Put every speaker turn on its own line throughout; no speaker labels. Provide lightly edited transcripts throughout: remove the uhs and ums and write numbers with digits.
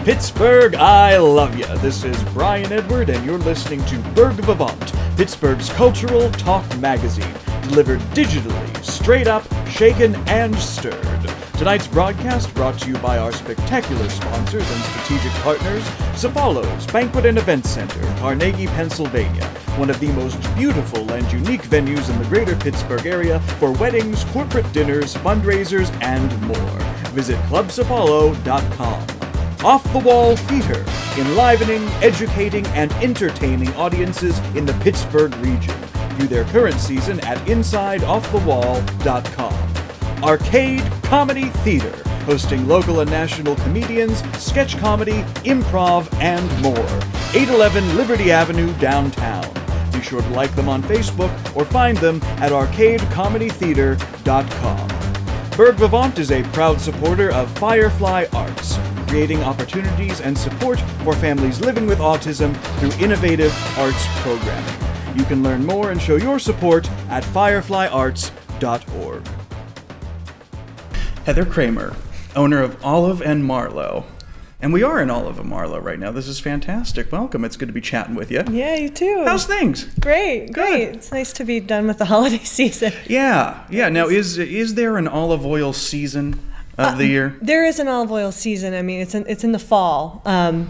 Pittsburgh, I love ya. This is Brian Edward, and you're listening to Berg Vivant, Pittsburgh's cultural talk magazine, delivered digitally, straight up, shaken, and stirred. Tonight's broadcast brought to you by our spectacular sponsors and strategic partners, Cefalos Banquet and Event Center, Carnegie, Pennsylvania, one of the most beautiful and unique venues in the greater Pittsburgh area for weddings, corporate dinners, fundraisers, and more. Visit clubcefalo.com. Off the Wall Theater, enlivening, educating, and entertaining audiences in the Pittsburgh region. View their current season at InsideOffTheWall.com. Arcade Comedy Theater, hosting local and national comedians, sketch comedy, improv, and more. 811 Liberty Avenue, downtown. Be sure to like them on Facebook or find them at arcadecomedytheater.com. Berg Vivant is a proud supporter of Firefly Arts, creating opportunities and support for families living with autism through innovative arts programming. You can learn more and show your support at fireflyarts.org. Heather Kramer, owner of Olive and Marlowe. And we are in Olive and Marlowe right now. This is fantastic. Welcome. It's good to be chatting with you.
Yeah, you too.
How's things?
Great.
Good.
It's nice to be done with the holiday season.
Yeah. Now, is there an olive oil season of the year?
There is an olive oil season. I mean, it's in the fall.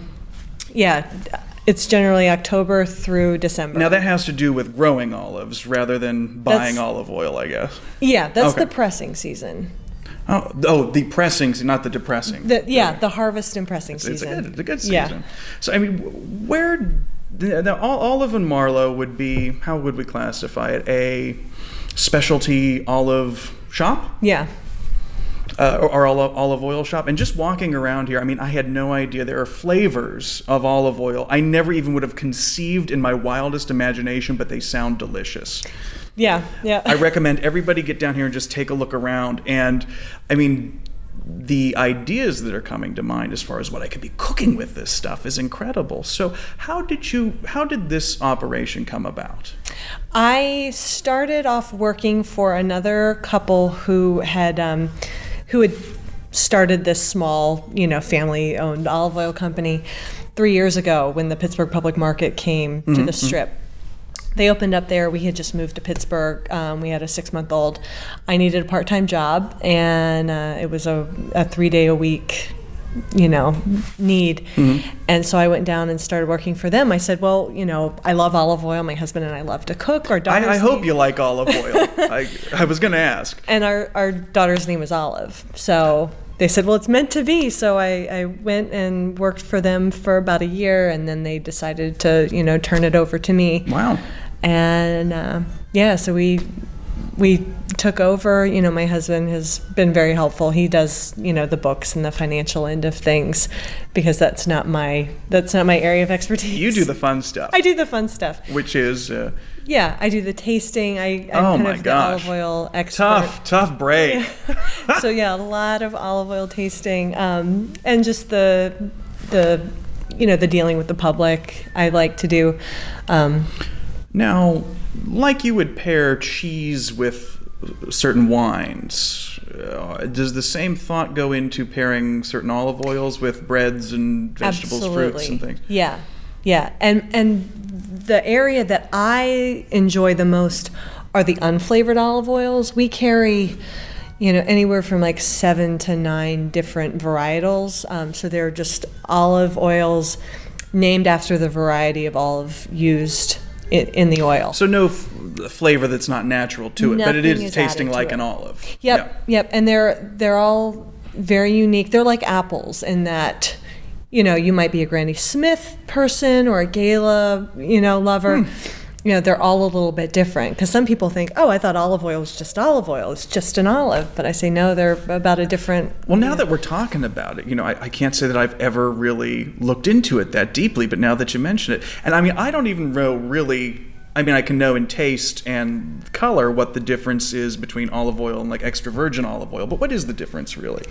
It's generally October through December.
Now, that has to do with growing olives rather than buying olive oil, I guess.
Yeah, that's the pressing season.
Oh, the pressing, not the depressing.
The harvest and pressing season.
It's a good season.
Yeah.
So, I mean, where the Olive and Marlowe would be, how would we classify it? A specialty olive shop?
Yeah.
Or olive oil shop. And just walking around here, I mean, I had no idea there are flavors of olive oil I never even would have conceived in my wildest imagination, but they sound delicious.
Yeah.
I recommend everybody get down here and just take a look around. And, I mean, the ideas that are coming to mind as far as what I could be cooking with this stuff is incredible. So how did this operation come about?
I started off working for another couple who had started this small, family-owned olive oil company 3 years ago when the Pittsburgh Public Market came to the Strip. They opened up there. We had just moved to Pittsburgh. We had a 6-month-old. I needed a part-time job, and it was a 3-day-a-week, need. And so I went down and started working for them. I said, well, I love olive oil. My husband and I love to cook. Our daughter's
I hope you like olive oil. I was going to ask.
And our daughter's name is Olive. So they said, well, it's meant to be. So I went and worked for them for about a year, and then they decided to, turn it over to me.
Wow.
And so we took over. My husband has been very helpful. He does, the books and the financial end of things, because that's not my area of expertise.
You do the fun stuff.
I do the fun stuff.
Which is
I do the tasting. I'm kind of the olive oil expert.
Tough break.
So a lot of olive oil tasting, and just the dealing with the public. I like to do.
Now, like you would pair cheese with certain wines, does the same thought go into pairing certain olive oils with breads and vegetables, fruits, and things?
Yeah. And the area that I enjoy the most are the unflavored olive oils. We carry, anywhere from like 7 to 9 different varietals. So they're just olive oils named after the variety of olive used in the oil.
So no flavor that's not natural to it, but it is tasting like an olive.
Yep. And they're all very unique. They're like apples in that, you might be a Granny Smith person or a Gala, lover. They're all a little bit different, because some people think, I thought olive oil was just olive oil. It's just an olive. But I say, no, they're about a different...
Well, now that we're talking about it, I can't say that I've ever really looked into it that deeply, but now that you mention it, and I mean, I don't even know really... I mean, I can know in taste and color what the difference is between olive oil and like extra virgin olive oil, but what is the difference really?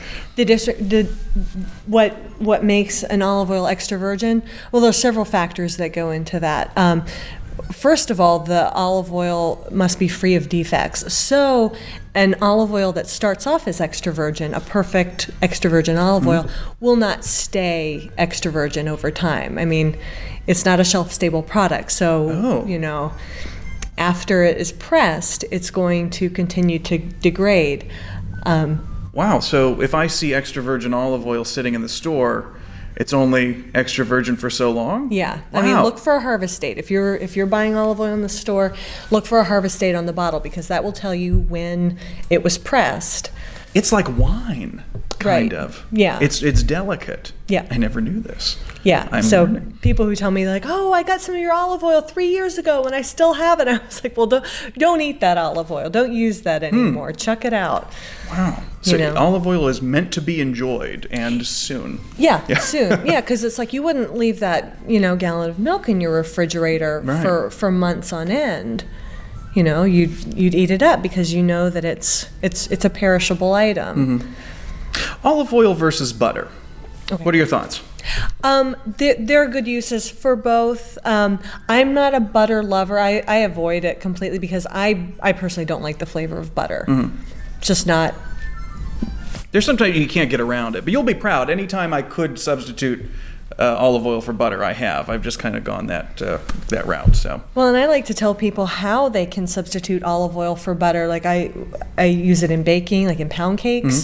What makes an olive oil extra virgin? Well, there's several factors that go into that. first of all, the olive oil must be free of defects. So an olive oil that starts off as extra virgin, a perfect extra virgin olive oil, will not stay extra virgin over time. I mean, it's not a shelf-stable product. So, after it is pressed, it's going to continue to degrade.
Wow. So if I see extra virgin olive oil sitting in the store, it's only extra virgin for so long?
Yeah.
Wow.
I mean, look for a harvest date. If you're buying olive oil in the store, look for a harvest date on the bottle, because that will tell you when it was pressed.
It's like wine, kind
Right.
of.
Yeah.
It's delicate.
Yeah.
I never knew this.
Yeah.
I'm
So
learning.
people who tell me like, "Oh, I got some of your olive oil 3 years ago and I still have it," I was like, "Well, don't eat that olive oil. Don't use that anymore. Chuck it out."
Wow. So
You know.
olive oil is meant to be enjoyed, and soon.
Yeah, soon. Yeah, because it's like you wouldn't leave that gallon of milk in your refrigerator
Right.
for months on end. You'd eat it up because you know that it's a perishable item.
Olive oil versus butter.
Okay.
What are your thoughts?
There are good uses for both. I'm not a butter lover. I avoid it completely because I personally don't like the flavor of butter. Just not.
There's sometimes you can't get around it, but you'll be proud. Anytime I could substitute olive oil for butter, I have. I've just kind of gone that route. So.
Well, and I like to tell people how they can substitute olive oil for butter. Like I use it in baking, like in pound cakes.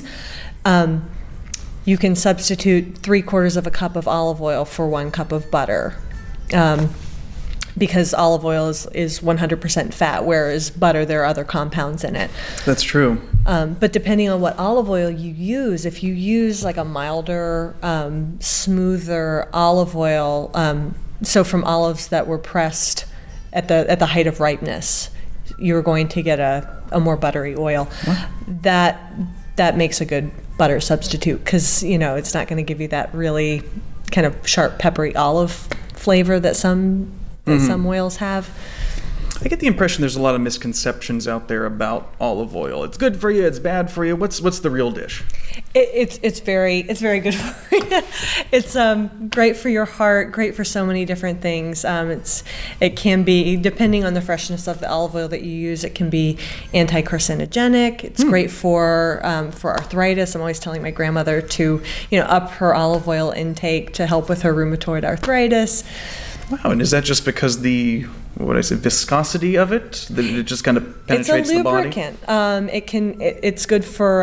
You can substitute 3/4 of a cup of olive oil for 1 cup of butter. Because olive oil is 100% fat, whereas butter, there are other compounds in it.
That's true.
But depending on what olive oil you use, if you use like a milder, smoother olive oil, so from olives that were pressed at the height of ripeness, you're going to get a more buttery oil. That makes a good butter substitute, because it's not going to give you that really kind of sharp, peppery olive flavor that some oils have.
I get the impression there's a lot of misconceptions out there about olive oil. It's good for you. It's bad for you. What's the real dish?
It's very good for you. It's great for your heart. Great for so many different things. It can be, depending on the freshness of the olive oil that you use, it can be anti-carcinogenic. It's great for arthritis. I'm always telling my grandmother to up her olive oil intake to help with her rheumatoid arthritis.
Wow, and is that just because viscosity of it? That it just kind of penetrates the body?
It's a lubricant. It's good for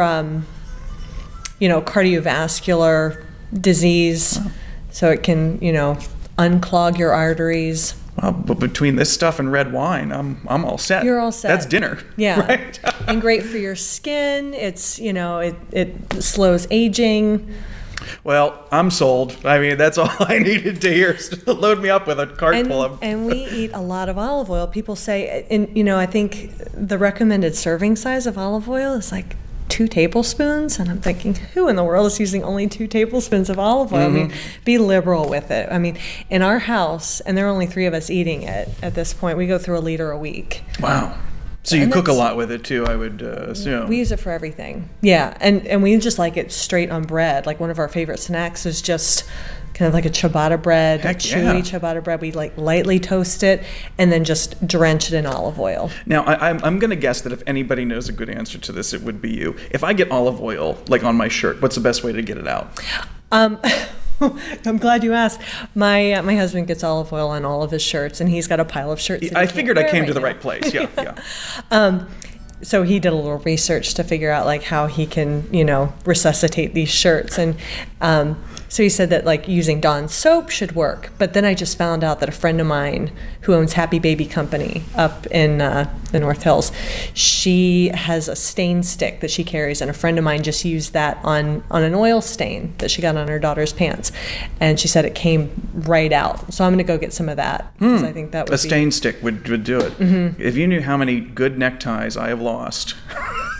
cardiovascular disease.
Wow.
So it can unclog your arteries.
Wow, but between this stuff and red wine, I'm all set.
You're all set.
That's dinner.
Yeah.
Right?
And great for your skin. It's it slows aging.
Well, I'm sold. I mean, that's all I needed to hear. Load me up with a cart full of.
And we eat a lot of olive oil. People say, and I think the recommended serving size of olive oil is like 2 tablespoons. And I'm thinking, who in the world is using only 2 tablespoons of olive oil? I mean, be liberal with it. I mean, in our house, and there are only 3 of us eating it at this point, we go through 1 liter a week.
Wow. So you
And
cook a
that's-
lot with it too, I would assume.
We use it for everything. Yeah, and we just like it straight on bread. Like one of our favorite snacks is just kind of like a ciabatta bread,
Heck
chewy
yeah.
ciabatta bread. We like lightly toast it and then just drench it in olive oil.
Now, I'm going to guess that if anybody knows a good answer to this, it would be you. If I get olive oil, like on my shirt, what's the best way to get it out?
I'm glad you asked. My husband gets olive oil on all of his shirts, and he's got a pile of shirts. that he
I
can't
figured I
wear
came to the
now.
right place. Yeah.
So he did a little research to figure out like how he can, resuscitate these shirts. And so he said that like using Dawn soap should work. But then I just found out that a friend of mine who owns Happy Baby Company up in the North Hills, she has a stain stick that she carries. And a friend of mine just used that on an oil stain that she got on her daughter's pants. And she said it came right out. So I'm going to go get some of that, because I think that would
A stain stick would do it. If you knew how many good neckties I have lost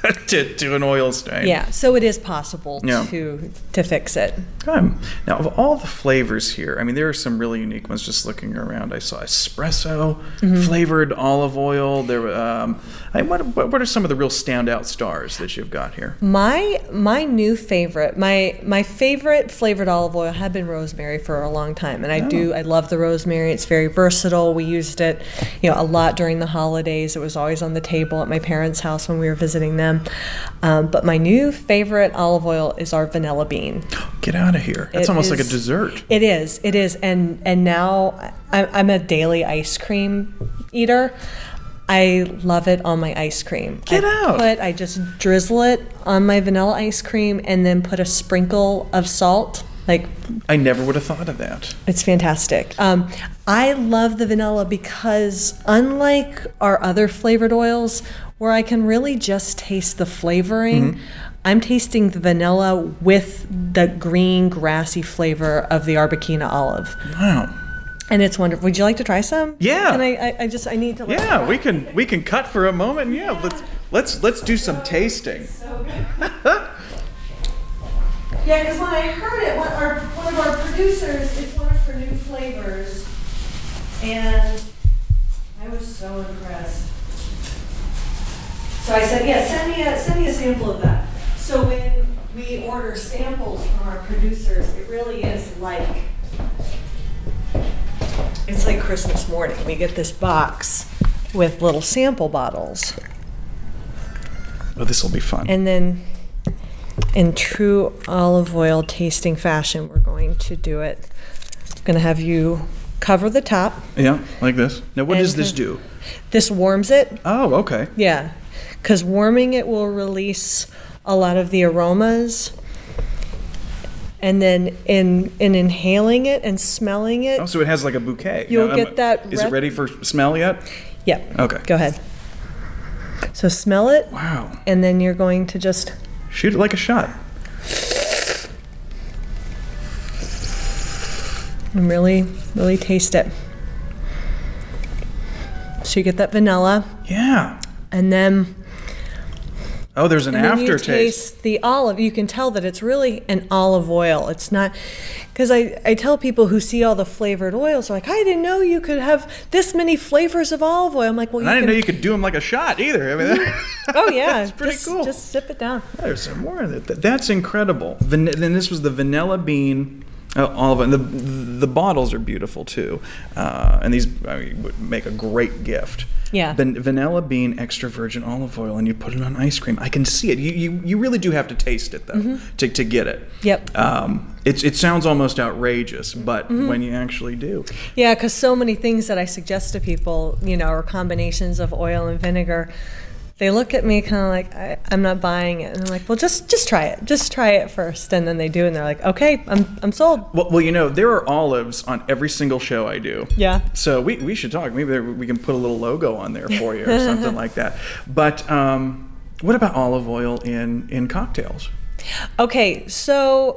to an oil stain.
Yeah, so it is possible
Yeah.
to fix it.
Now, of all the flavors here, I mean, there are some really unique ones. Just looking around, I saw espresso flavored olive oil. There, what are some of the real standout stars that you've got here?
My new favorite, my favorite flavored olive oil had been rosemary for a long time, and I love the rosemary. It's very versatile. We used it, a lot during the holidays. It was always on the table at my parents' house when we were visiting them. But my new favorite olive oil is our vanilla bean.
Get out of here! That's almost like a dessert.
It is, and now I'm a daily ice cream eater. I love it on my ice cream. I just drizzle it on my vanilla ice cream and then put a sprinkle of salt.
I never would have thought of that.
It's fantastic. I love the vanilla because unlike our other flavored oils, where I can really just taste the flavoring, I'm tasting the vanilla with the green, grassy flavor of the Arbequina olive.
Wow.
And it's wonderful. Would you like to try some?
Yeah.
And I need to.
Yeah, we can cut for a moment. Yeah, let's do some tasting.
So good. Yeah, because when I heard it, one of our producers, it's one of her new flavors, and I was so impressed. So I said, yeah, send me a sample of that. So when we order samples from our producers, it really is it's like Christmas morning. We get this box with little sample bottles.
Oh, this will be fun.
And then in true olive oil tasting fashion, we're going to do it. I'm going to have you cover the top.
Yeah, like this. Now, what does this do?
This warms it.
Oh, okay.
Yeah, because warming it will release a lot of the aromas. And then in inhaling it and smelling it.
Oh, so it has like a bouquet.
You'll get that.
Is it ready for smell yet?
Yep.
Okay.
Go ahead. So smell it.
Wow.
And then you're going to just
shoot it like a shot.
And really, really taste it. So you get that vanilla.
Yeah.
And then.
Oh, there's an aftertaste.
You taste the olive. You can tell that it's really an olive oil. It's not, because I tell people who see all the flavored oils, they're like, I didn't know you could have this many flavors of olive oil. I'm like, well,
I didn't know you could do them like a shot either. I mean,
oh yeah,
it's pretty cool.
Just sip it down.
There's some more of it. That's incredible. Then this was the vanilla bean olive, and the bottles are beautiful too. And these would make a great gift.
Yeah.
Vanilla bean extra virgin olive oil, and you put it on ice cream. I can see it. You really do have to taste it though to get it.
Yep.
It sounds almost outrageous, but when you actually do.
Yeah, because so many things that I suggest to people, are combinations of oil and vinegar. They look at me kind of like, I'm not buying it. And I'm like, well, just try it. Just try it first. And then they do, and they're like, okay, I'm sold.
Well, there are olives on every single show I do.
Yeah.
So we should talk. Maybe we can put a little logo on there for you or something like that. But what about olive oil in cocktails?
Okay, so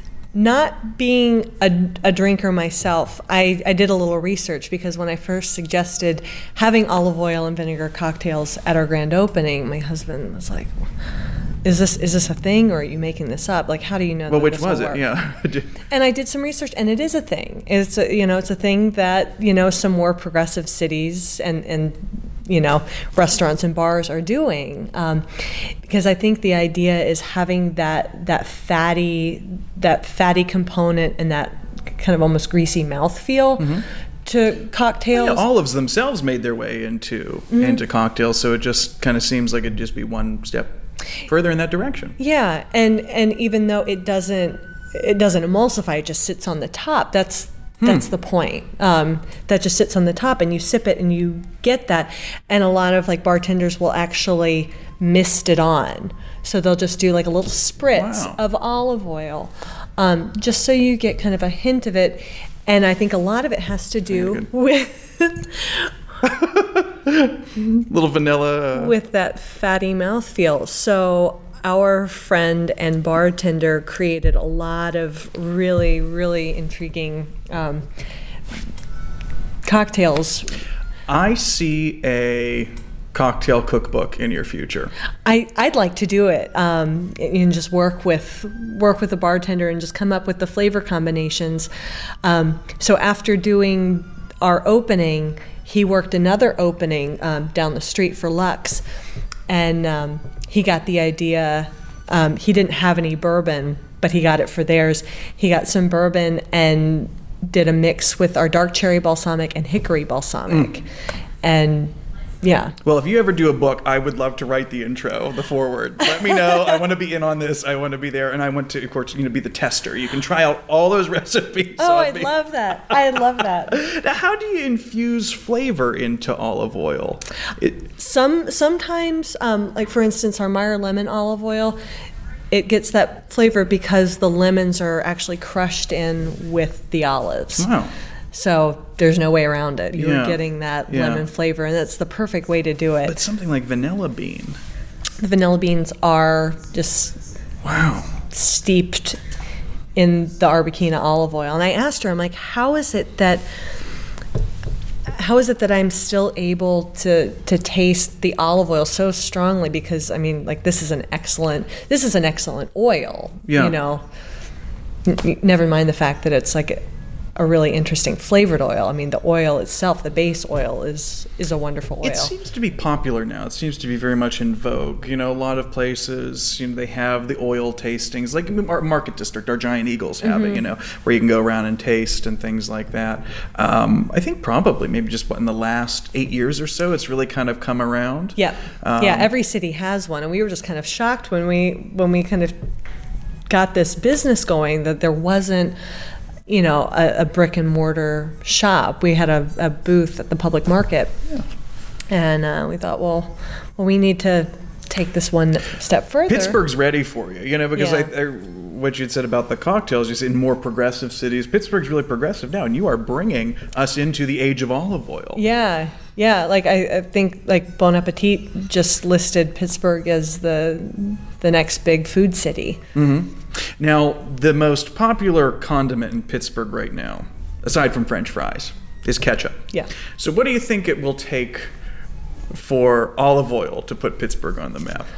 not being a drinker myself, I did a little research, because when I first suggested having olive oil and vinegar cocktails at our grand opening, my husband was like, is this a thing, or are you making this up? Like, how do you know that
which
this will
was it?
work?
Yeah.
And I did some research, and it is a thing. It's a thing that some more progressive cities and restaurants and bars are doing, because I think the idea is having that fatty component and that kind of almost greasy mouthfeel to cocktails.
Yeah, olives themselves made their way into cocktails, so it just kind of seems like it'd just be one step further in that direction.
Yeah, and even though it doesn't emulsify, it just sits on the top. That's the point. That just sits on the top, and you sip it and you get that. And a lot of bartenders will actually mist it on. So they'll just do like a little spritz of olive oil, just so you get kind of a hint of it. And I think a lot of it has to do with
little vanilla.
With that fatty mouthfeel. So our friend and bartender created a lot of really, really intriguing cocktails.
I see a cocktail cookbook in your future?
I'd like to do it and just work with the bartender and just come up with the flavor combinations. So after doing our opening, he worked another opening down the street for Lux, and he got the idea. He didn't have any bourbon, but he got it for theirs. He got some bourbon and did a mix with our dark cherry balsamic and hickory balsamic. And yeah.
Well, if you ever do a book, I would love to write the intro, the foreword. Let me know. I want to be in on this. I want to be there. And I want to, of course, be the tester. You can try out all those recipes.
Oh, I love that. I love that.
Now, how do you infuse flavor into olive oil?
Sometimes, like for instance, our Meyer lemon olive oil, it gets that flavor because the lemons are actually crushed in with the olives.
Wow.
So there's no way around it. You're getting that lemon flavor, and that's the perfect way to do it.
But something like vanilla bean.
The vanilla beans are just steeped in the Arbequina olive oil. And I asked her, I'm like, how is it that I'm still able to taste the olive oil so strongly? Because I mean, like, this is an excellent oil.
Yeah.
You know, never mind the fact that it's like a really interesting flavored oil. I mean, the oil itself, the base oil, is a wonderful oil.
It seems to be popular now. It seems to be very much in vogue. You know, a lot of places, they have the oil tastings, like our Market District, our Giant Eagles have it, where you can go around and taste and things like that. I think probably maybe just in the last 8 years or so, it's really kind of come around.
Yeah. Every city has one, and we were just kind of shocked when we kind of got this business going that there wasn't a brick and mortar shop. We had a booth at the public market, and we thought, well, we need to take this one step further.
Pittsburgh's ready for you, because what you'd said about the cocktails, you said in more progressive cities, Pittsburgh's really progressive now, and you are bringing us into the age of olive oil.
Yeah. Like I think like Bon Appetit just listed Pittsburgh as the next big food city.
Mm-hmm. Now, the most popular condiment in Pittsburgh right now, aside from French fries, is ketchup.
Yeah.
So what do you think it will take for olive oil to put Pittsburgh on the map?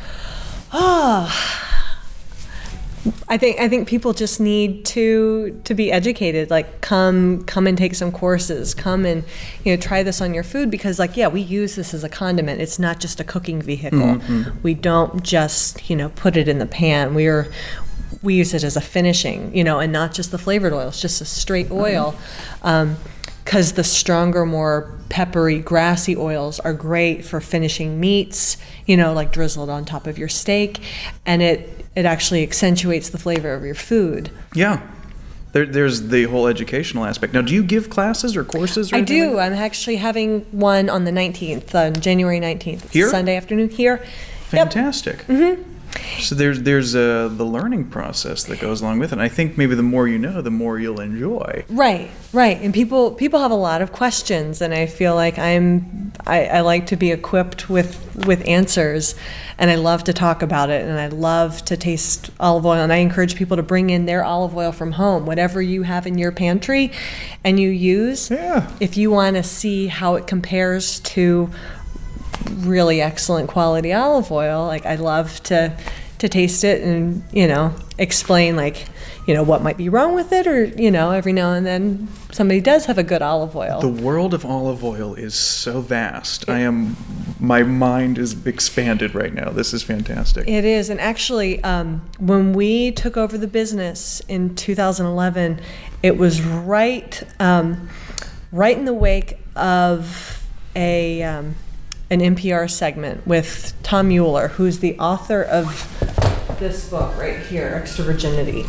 I think people just need to be educated. Like, come and take some courses. Come and try this on your food, because we use this as a condiment. It's not just a cooking vehicle.
Mm-hmm.
We don't just put it in the pan. We use it as a finishing, and not just the flavored oil. It's just a straight oil. Because the stronger, more peppery, grassy oils are great for finishing meats, like drizzled on top of your steak, and it actually accentuates the flavor of your food.
Yeah. There's the whole educational aspect. Now, do you give classes or courses? Or
I do.
Like?
I'm actually having one on the 19th, on January 19th. It's
here?
Sunday afternoon here.
Fantastic. Yep. Mm-hmm. So there's the learning process that goes along with it. And I think maybe the more you know, the more you'll enjoy.
Right. And people have a lot of questions, and I feel like I like to be equipped with answers, and I love to talk about it, and I love to taste olive oil, and I encourage people to bring in their olive oil from home, whatever you have in your pantry and you use.
Yeah.
If you want to see how it compares to really excellent quality olive oil, like, I love to taste it and explain what might be wrong with it, or every now and then somebody does have a good olive oil.
The world of olive oil is so vast. My mind is expanded right now. This is fantastic.
It is. And actually, when we took over the business in 2011, it was right in the wake of an NPR segment with Tom Mueller, who's the author of this book right here, Extra Virginity.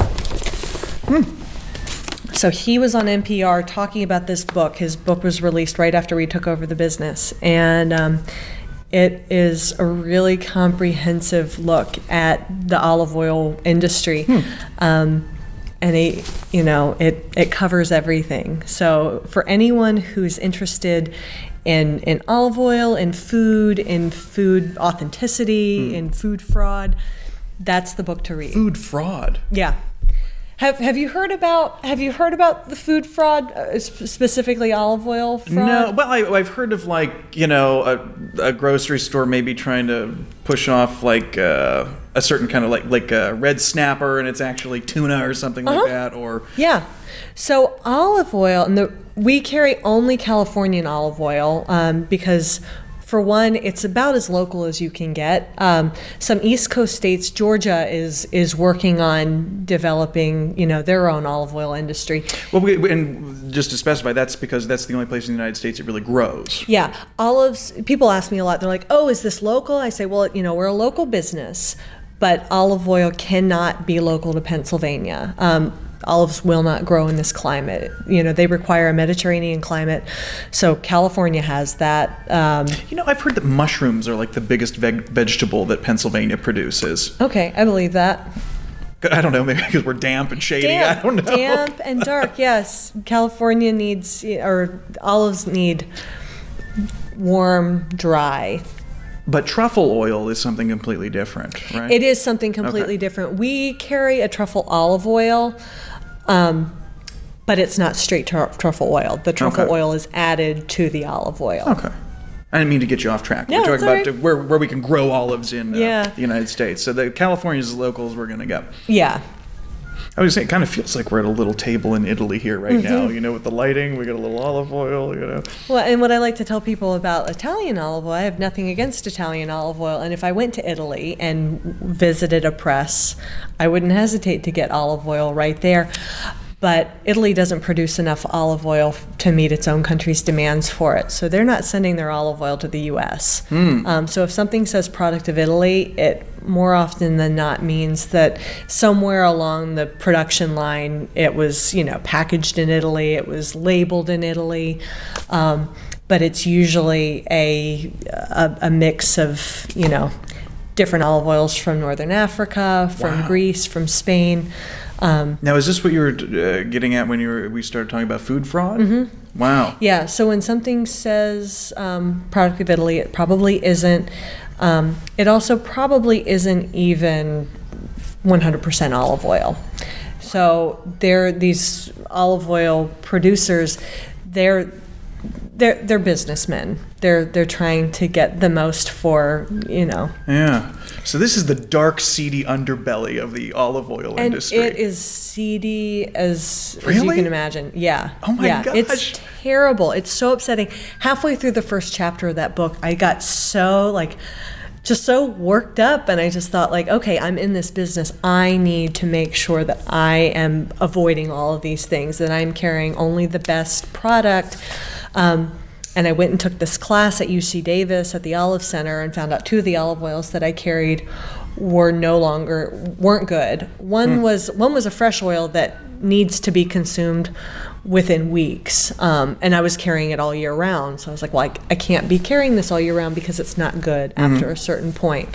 So he was on NPR talking about this book. His book was released right after we took over the business, and it is a really comprehensive look at the olive oil industry. And it covers everything. So for anyone who's interested in olive oil, in food authenticity, in food fraud, that's the book to read.
Food fraud?
Yeah. Have you heard about the food fraud, specifically olive oil fraud?
No, well, I've heard of a grocery store maybe trying to push off a certain kind of like a red snapper, and it's actually tuna or something like that, or
yeah. So olive oil, and we carry only Californian olive oil because, for one, it's about as local as you can get. Some East Coast states, Georgia is working on developing, their own olive oil industry.
Well, and just to specify, that's because that's the only place in the United States it really grows.
Yeah, olives. People ask me a lot. They're like, "Oh, is this local?" I say, "Well, we're a local business, but olive oil cannot be local to Pennsylvania." Olives will not grow in this climate. They require a Mediterranean climate. So California has that.
I've heard that mushrooms are like the biggest vegetable that Pennsylvania produces.
Okay, I believe that.
I don't know, maybe because we're damp and shady. I don't know.
Damp and dark, yes. California needs, or olives need warm, dry.
But truffle oil is something completely different, right?
It is something completely different. We carry a truffle olive oil, but it's not straight truffle oil. The truffle oil is added to the olive oil.
Okay. I didn't mean to get you off track. We're talking about where we can grow olives in the United States. So the California's locals we're going to get.
Yeah.
I was saying, it kind of feels like we're at a little table in Italy here right now. With the lighting, we got a little olive oil.
Well, and what I like to tell people about Italian olive oil, I have nothing against Italian olive oil. And if I went to Italy and visited a press, I wouldn't hesitate to get olive oil right there. But Italy doesn't produce enough olive oil to meet its own country's demands for it. So they're not sending their olive oil to the U.S. So if something says product of Italy, it more often than not means that somewhere along the production line, it was, packaged in Italy, it was labeled in Italy. But it's usually a mix of, different olive oils from Northern Africa, from Greece, from Spain.
Now, is this what you were getting at when we started talking about food fraud? Mm-hmm. Wow.
Yeah. So when something says product of Italy, it probably isn't. It also probably isn't even 100% olive oil. So these olive oil producers, they're businessmen. They're trying to get the most for.
Yeah. So this is the dark, seedy underbelly of the olive oil industry.
And it is seedy as you can imagine. Yeah.
Oh my gosh.
It's terrible. It's so upsetting. Halfway through the first chapter of that book, I got so just so worked up, and I just thought okay, I'm in this business. I need to make sure that I am avoiding all of these things, that I'm carrying only the best product. And I went and took this class at UC Davis at the Olive Center and found out 2 of the olive oils that I carried weren't good. One was a fresh oil that needs to be consumed within weeks, and I was carrying it all year round. So I was like, well, I can't be carrying this all year round because it's not good after a certain point.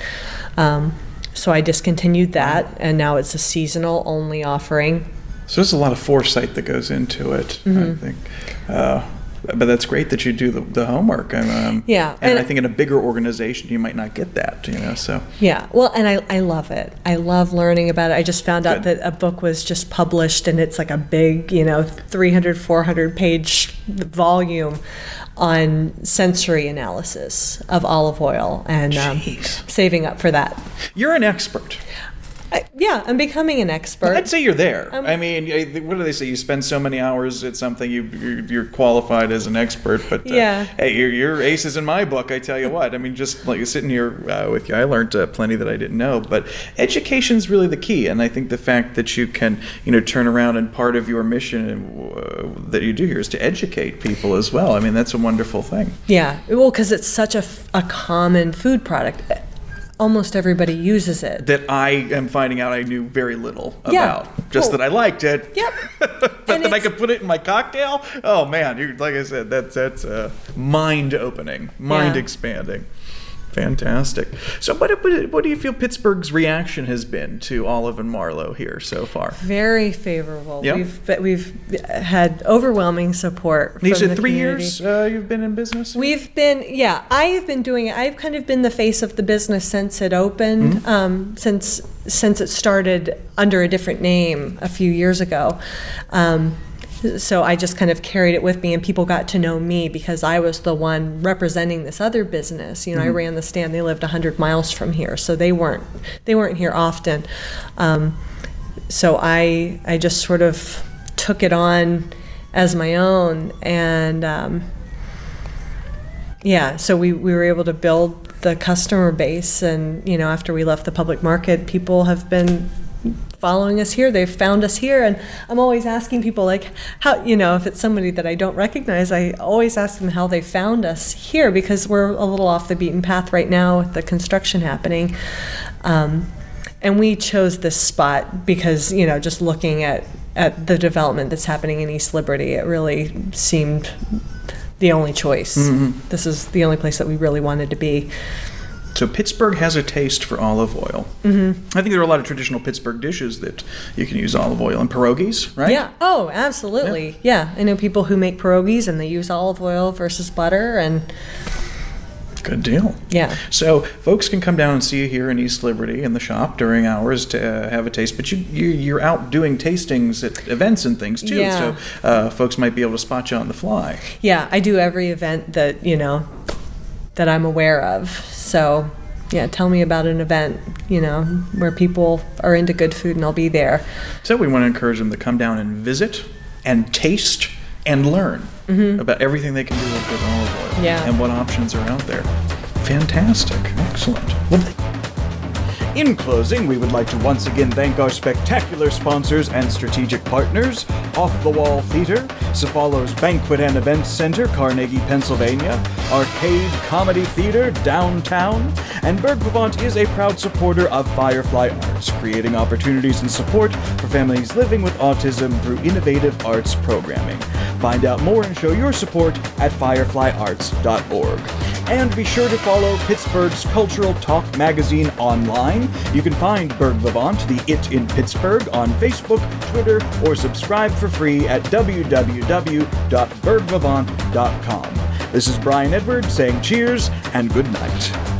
So I discontinued that, and now it's a seasonal only offering.
So there's a lot of foresight that goes into it, I think. But that's great that you do the homework.
Yeah.
And I think in a bigger organization, you might not get that, so.
Yeah. Well, and I love it. I love learning about it. I just found out that a book was just published, and it's like a big, 300, 400 page volume on sensory analysis of olive oil, and saving up for that.
You're an expert.
I'm becoming an expert.
I'd say you're there. I mean, what do they say? You spend so many hours at something, you're qualified as an expert. But hey, you're aces in my book. I tell you what. I mean, just like sitting here with you, I learned plenty that I didn't know. But education's really the key, and I think the fact that you can, turn around and part of your mission that you do here is to educate people as well. I mean, that's a wonderful thing.
Yeah. Well, because it's such a common food product. Almost everybody uses it.
That I am finding out I knew very little about. Just that I liked it.
Yep.
But that I could put it in my cocktail? Oh, man. Like I said, that's mind-opening, mind-expanding. Fantastic. So what do you feel Pittsburgh's reaction has been to Olive and Marlowe here so far?
Very favorable.
Yep.
We've had overwhelming support from
You said
the
3
community.
years you've been in business?
I have been doing it. I've kind of been the face of the business since it opened, since it started under a different name a few years ago. So I just kind of carried it with me, and people got to know me because I was the one representing this other business. I ran the stand. They lived 100 miles from here, so they weren't here often. So I just sort of took it on as my own, and so we were able to build the customer base, and after we left the public market, people have been following us here. They've found us here, and I'm always asking people, like, how, if it's somebody that I don't recognize, I always ask them how they found us here, because we're a little off the beaten path right now with the construction happening. And we chose this spot because, just looking at the development that's happening in East Liberty, it really seemed the only choice. Mm-hmm. This is the only place that we really wanted to be.
So Pittsburgh has a taste for olive oil. Mm-hmm. I think there are a lot of traditional Pittsburgh dishes that you can use olive oil in. Pierogies, right?
Yeah. Oh, absolutely. Yeah. I know people who make pierogies and they use olive oil versus butter, and
good deal.
Yeah.
So folks can come down and see you here in East Liberty in the shop during hours to have a taste. But you're out doing tastings at events and things too.
Yeah.
So folks might be able to spot you on the fly.
Yeah, I do every event that that I'm aware of. So, yeah, tell me about an event, where people are into good food, and I'll be there.
So we want to encourage them to come down and visit and taste and learn about everything they can do with good olive oil and what options are out there. Fantastic. Excellent. Well,
in closing, we would like to once again thank our spectacular sponsors and strategic partners, Off the Wall Theater, Cephalo's Banquet and Events Center, Carnegie, Pennsylvania, Arcade Comedy Theater, downtown, and Berg Vivant is a proud supporter of Firefly Arts, creating opportunities and support for families living with autism through innovative arts programming. Find out more and show your support at fireflyarts.org. And be sure to follow Pittsburgh's Cultural Talk magazine online. You can find Berg Vivant, the It in Pittsburgh, on Facebook, Twitter, or subscribe for free at www.bergvivant.com. This is Brian Edward saying cheers and good night.